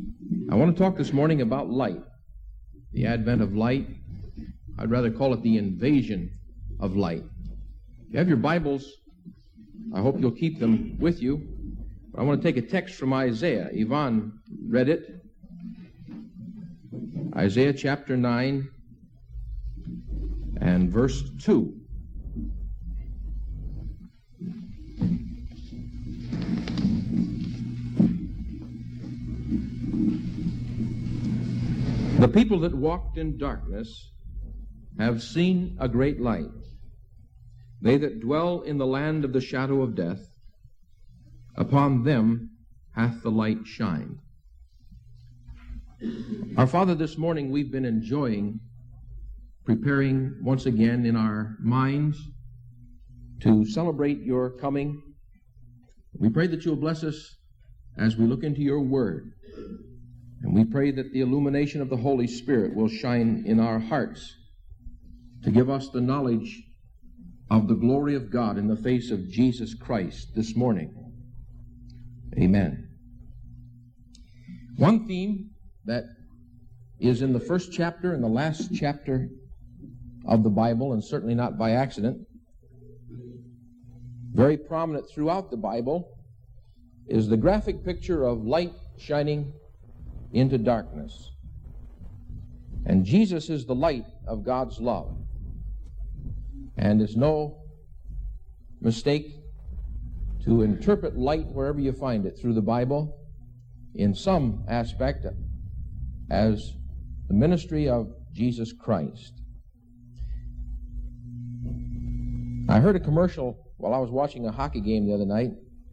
I want to talk this morning about light, the advent of light. I'd rather call it the invasion of light. If you have your Bibles, I hope you'll keep them with you. But I want to take a text from Isaiah. Yvonne read it. Isaiah chapter 9 and verse 2. The people that walked in darkness have seen a great light. They that dwell in the land of the shadow of death, upon them hath the light shined. Our Father, this morning we've been enjoying preparing once again in our minds to celebrate your coming. We pray that you'll bless us as we look into your word. And we pray that the illumination of the Holy Spirit will shine in our hearts to give us the knowledge of the glory of God in the face of Jesus Christ this morning. Amen. One theme that is in the first chapter and the last chapter of the Bible, and certainly not by accident, very prominent throughout the Bible, is the graphic picture of light shining into darkness. And Jesus is the light of God's love. And it's no mistake to interpret light wherever you find it through the Bible in some aspect as the ministry of Jesus Christ. I heard a commercial while I was watching a hockey game the other night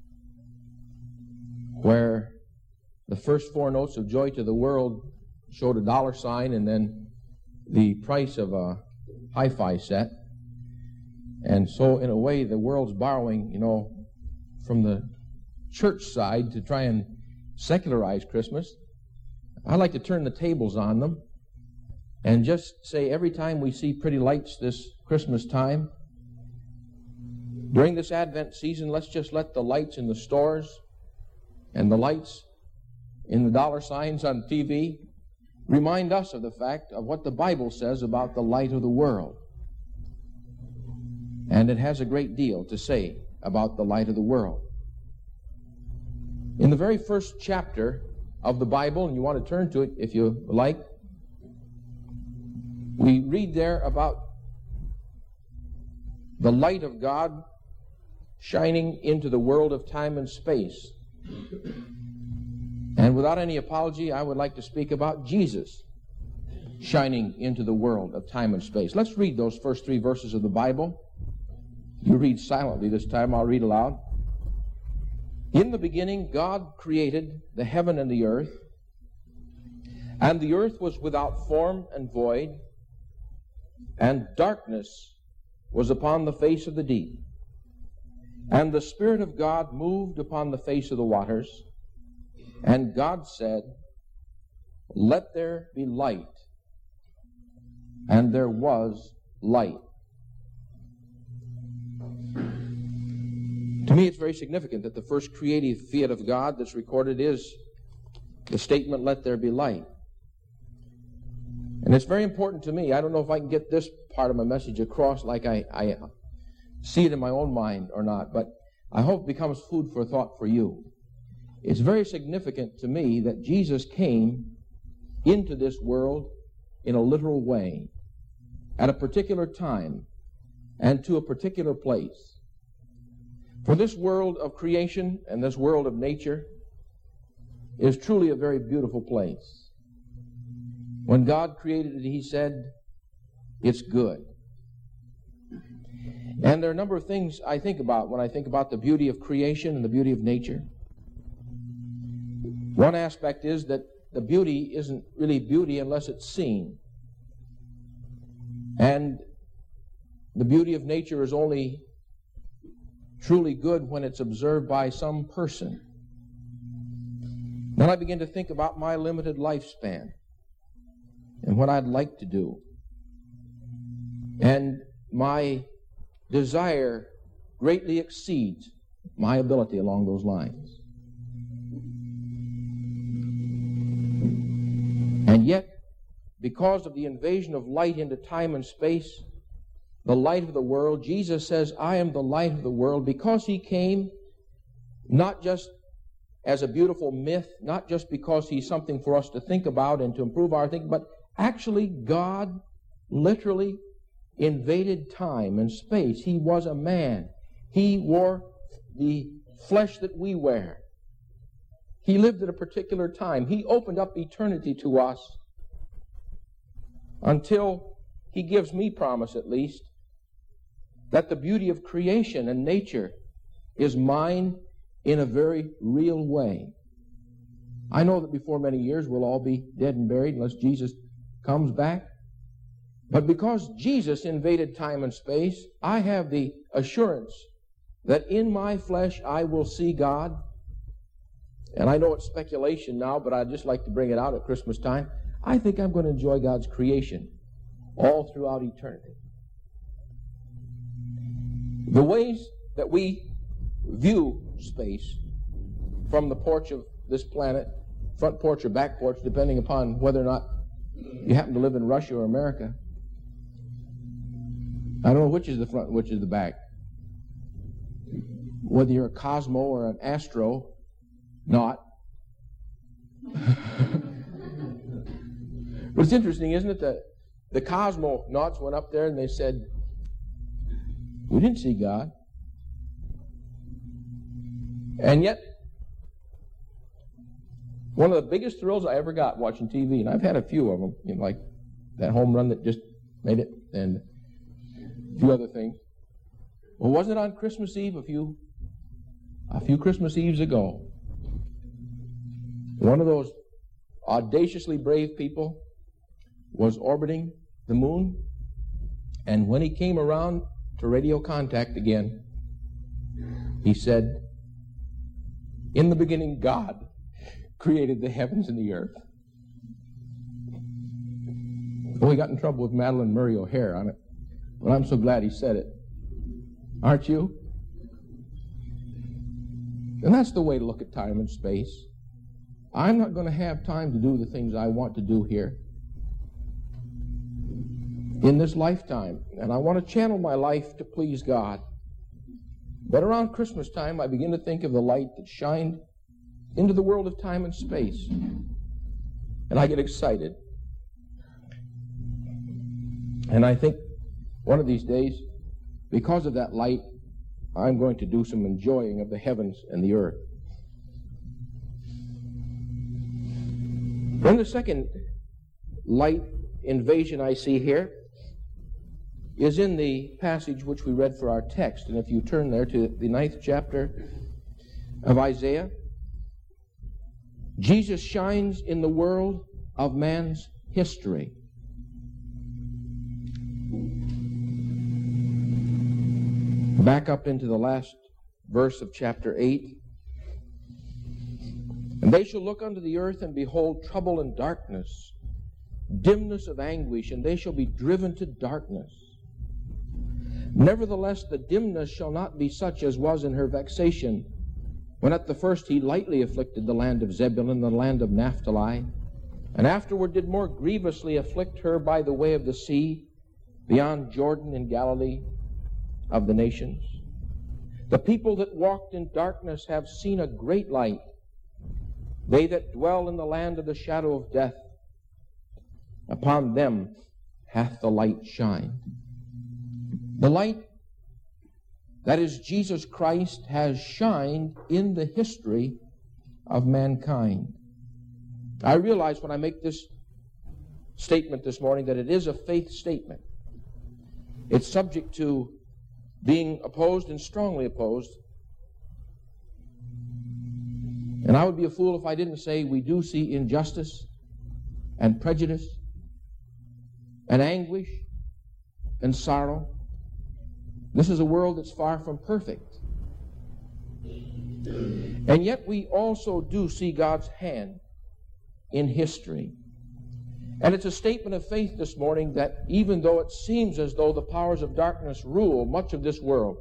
where the first four notes of Joy to the World showed a dollar sign and then the price of a hi-fi set. And so, in a way, the world's borrowing, from the church side to try and secularize Christmas. I like to turn the tables on them and just say every time we see pretty lights this Christmas time, during this Advent season, let's just let the lights in the stores and the lights in the dollar signs on TV remind us of the fact of what the Bible says about the light of the world. And it has a great deal to say about the light of the world. In the very first chapter of the Bible, and you want to turn to it if you like, we read there about the light of God shining into the world of time and space. And without any apology, I would like to speak about Jesus shining into the world of time and space. Let's read those first three verses of the Bible. You read silently this time, I'll read aloud. In the beginning, God created the heaven and the earth was without form and void, and darkness was upon the face of the deep. And the Spirit of God moved upon the face of the waters. And God said, let there be light. And there was light. To me, it's very significant that the first creative fiat of God that's recorded is the statement, let there be light. And it's very important to me. I don't know if I can get this part of my message across like I see it in my own mind or not, but I hope it becomes food for thought for you. It's very significant to me that Jesus came into this world in a literal way, at a particular time, and to a particular place. For this world of creation and this world of nature is truly a very beautiful place. When God created it, He said, it's good. And there are a number of things I think about when I think about the beauty of creation and the beauty of nature. One aspect is that the beauty isn't really beauty unless it's seen. And the beauty of nature is only truly good when it's observed by some person. Then I begin to think about my limited lifespan and what I'd like to do. And my desire greatly exceeds my ability along those lines. because of the invasion of light into time and space, the light of the world. Jesus says, I am the light of the world, because He came not just as a beautiful myth, not just because He's something for us to think about and to improve our thinking, but actually God literally invaded time and space. He was a man. He wore the flesh that we wear. He lived at a particular time. He opened up eternity to us until He gives me promise, at least, that the beauty of creation and nature is mine in a very real way. I know that before many years we'll all be dead and buried unless Jesus comes back. But because Jesus invaded time and space, I have the assurance that in my flesh I will see God. And I know it's speculation now, but I'd just like to bring it out at Christmas time. I think I'm going to enjoy God's creation all throughout eternity. The ways that we view space from the porch of this planet, front porch or back porch, depending upon whether or not you happen to live in Russia or America. I don't know which is the front and which is the back. Whether you're a cosmo or an astronaut. But it's interesting, isn't it, that the cosmonauts went up there and they said, we didn't see God. And yet, one of the biggest thrills I ever got watching TV, and I've had a few of them, like that home run that just made it, and a few other things. Well, wasn't it on Christmas Eve a few Christmas Eves ago? One of those audaciously brave people was orbiting the moon, and when he came around to radio contact again, he said, in the beginning, God created the heavens and the earth. Well, he got in trouble with Madeline Murray O'Hare on it, but I'm so glad he said it. Aren't you? And that's the way to look at time and space. I'm not going to have time to do the things I want to do here in this lifetime, and I want to channel my life to please God. But around Christmas time, I begin to think of the light that shined into the world of time and space, and I get excited. And I think one of these days, because of that light, I'm going to do some enjoying of the heavens and the earth. Then the second light invasion I see here is in the passage which we read for our text. And if you turn there to the 9th chapter of Isaiah, Jesus shines in the world of man's history. Back up into the last verse of chapter 8. And they shall look unto the earth and behold trouble and darkness, dimness of anguish, and they shall be driven to darkness. Nevertheless, the dimness shall not be such as was in her vexation, when at the first he lightly afflicted the land of Zebulun and the land of Naphtali, and afterward did more grievously afflict her by the way of the sea, beyond Jordan in Galilee of the nations. The people that walked in darkness have seen a great light. They that dwell in the land of the shadow of death, upon them hath the light shined. The light that is Jesus Christ has shined in the history of mankind. I realize when I make this statement this morning that it is a faith statement. It's subject to being opposed and strongly opposed. And I would be a fool if I didn't say we do see injustice and prejudice and anguish and sorrow. This is a world that's far from perfect. And yet we also do see God's hand in history. And it's a statement of faith this morning that even though it seems as though the powers of darkness rule much of this world,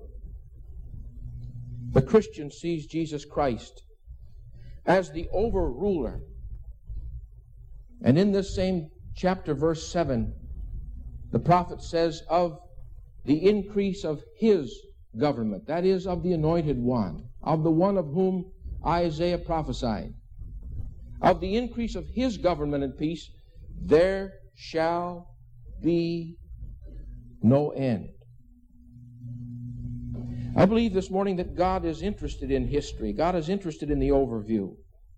the Christian sees Jesus Christ as the overruler. And in this same chapter verse 7, the prophet says of the increase of his government, that is, of the anointed one, of the one of whom Isaiah prophesied, of the increase of his government and peace, there shall be no end. I believe this morning that God is interested in history. God is interested in the overview.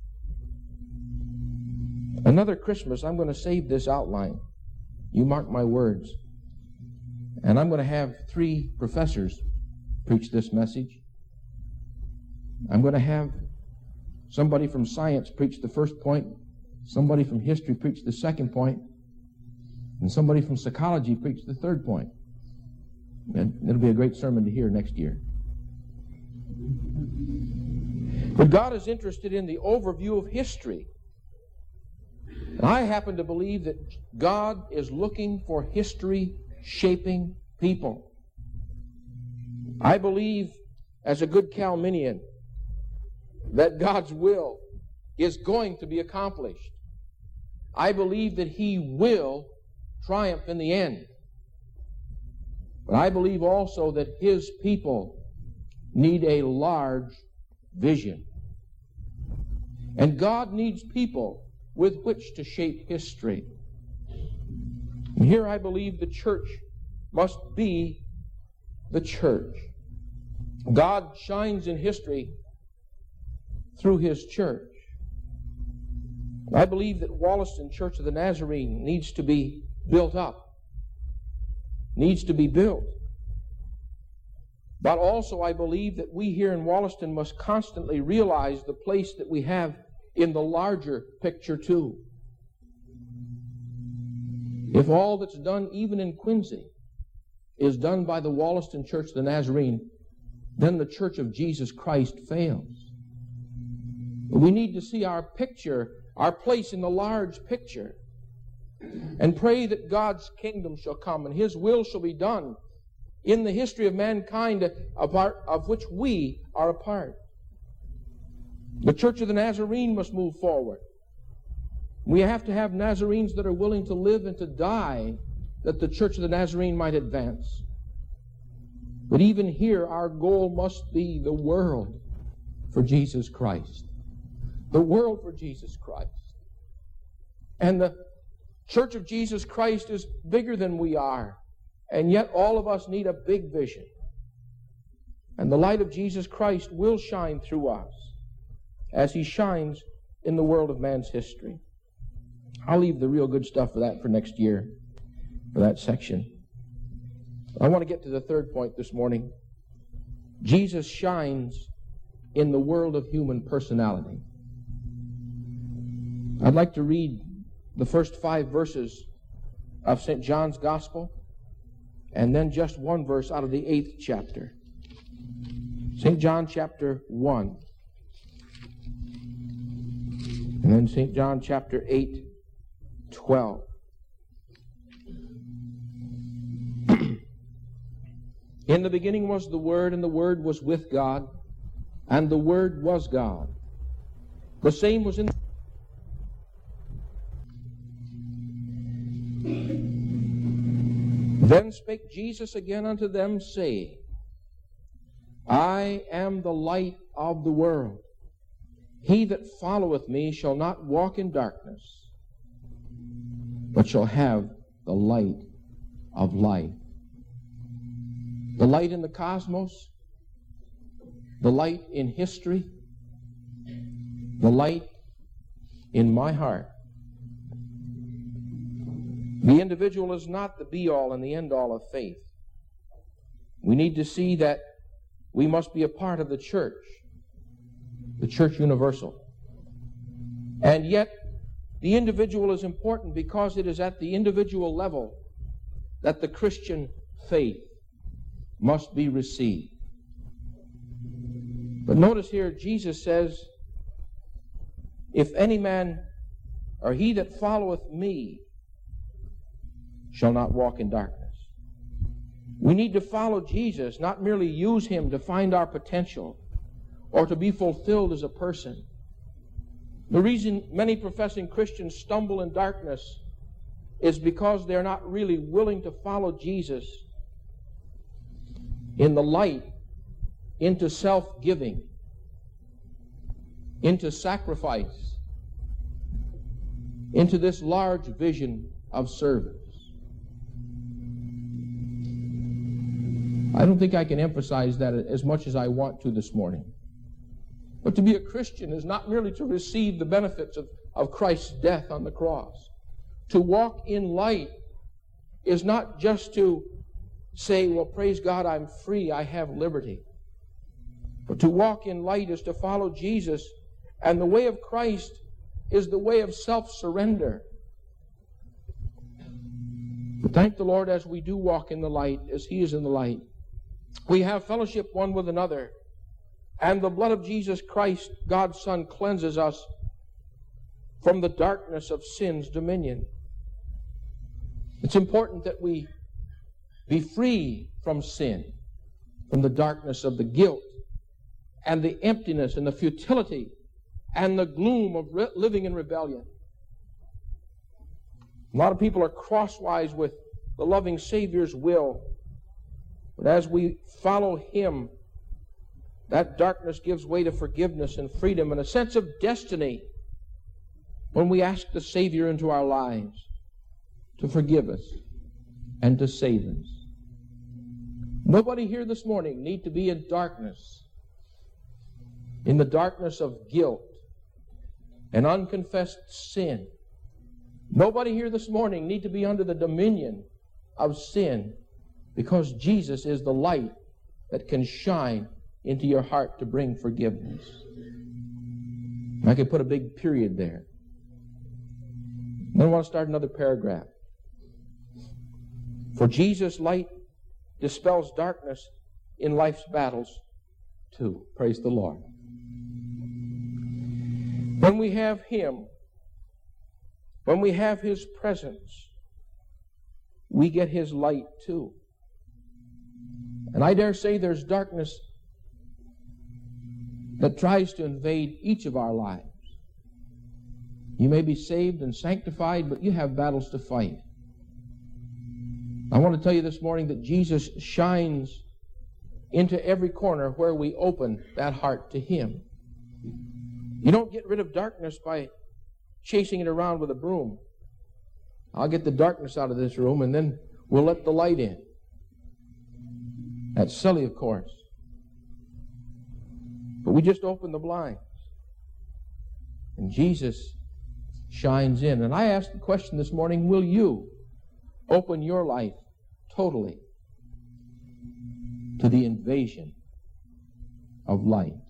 Another Christmas, I'm going to save this outline. You mark my words. And I'm going to have 3 professors preach this message. I'm going to have somebody from science preach the first point, somebody from history preach the second point, and somebody from psychology preach the third point. And it'll be a great sermon to hear next year. But God is interested in the overview of history. And I happen to believe that God is looking for history-shaping people. I believe, as a good Calminian, that God's will is going to be accomplished. I believe that He will triumph in the end. But I believe also that His people need a large vision. And God needs people with which to shape history. And here I believe the church must be the church. God shines in history through His church. I believe that Wollaston Church of the Nazarene needs to be built up, needs to be built. But also I believe that we here in Wollaston must constantly realize the place that we have in the larger picture too. If all that's done even in Quincy is done by the Wollaston Church of the Nazarene, then the Church of Jesus Christ fails. We need to see our picture, our place in the large picture, and pray that God's kingdom shall come and His will shall be done in the history of mankind of which we are a part. The Church of the Nazarene must move forward. We have to have Nazarenes that are willing to live and to die that the Church of the Nazarene might advance. But even here, our goal must be the world for Jesus Christ. The world for Jesus Christ. And the Church of Jesus Christ is bigger than we are. And yet all of us need a big vision. And the light of Jesus Christ will shine through us as He shines in the world of man's history. I'll leave the real good stuff for that for next year, for that section. I want to get to the third point this morning. Jesus shines in the world of human personality. I'd like to read the first 5 verses of St. John's Gospel, and then just one verse out of the 8th chapter. St. John chapter 1. And then St. John chapter 8, 12. In the beginning was the Word, and the Word was with God, and the Word was God. The same was in the... Then spake Jesus again unto them, saying, I am the light of the world. He that followeth me shall not walk in darkness, but shall have the light of life. The light in the cosmos, the light in history, the light in my heart. The individual is not the be-all and the end-all of faith. We need to see that we must be a part of the church universal. And yet, the individual is important because it is at the individual level that the Christian faith must be received. But notice here, Jesus says, if any man, or he that followeth me, shall not walk in darkness. We need to follow Jesus, not merely use Him to find our potential or to be fulfilled as a person. The reason many professing Christians stumble in darkness is because they're not really willing to follow Jesus in the light into self-giving, into sacrifice, into this large vision of service. I don't think I can emphasize that as much as I want to this morning. But to be a Christian is not merely to receive the benefits of Christ's death on the cross. To walk in light is not just to say, well, praise God, I'm free, I have liberty. But to walk in light is to follow Jesus, and the way of Christ is the way of self-surrender. But thank the Lord, as we do walk in the light, as He is in the light, we have fellowship one with another, and the blood of Jesus Christ, God's Son, cleanses us from the darkness of sin's dominion. It's important that we be free from sin, from the darkness of the guilt and the emptiness and the futility and the gloom of living in rebellion. A lot of people are crosswise with the loving Savior's will, but as we follow Him, that darkness gives way to forgiveness and freedom and a sense of destiny when we ask the Savior into our lives to forgive us and to save us. Nobody here this morning need to be in darkness, in the darkness of guilt and unconfessed sin. Nobody here this morning need to be under the dominion of sin, because Jesus is the light that can shine into your heart to bring forgiveness. I could put a big period there. Then I want to start another paragraph. For Jesus' light dispels darkness in life's battles too. Praise the Lord. When we have Him, when we have His presence, we get His light too. And I dare say there's darkness that tries to invade each of our lives. You may be saved and sanctified, but you have battles to fight. I want to tell you this morning that Jesus shines into every corner where we open that heart to Him. You don't get rid of darkness by chasing it around with a broom. I'll get the darkness out of this room and then we'll let the light in. That's silly, of course. But we just open the blinds. And Jesus shines in. And I ask the question this morning, will you open your life totally to the invasion of light?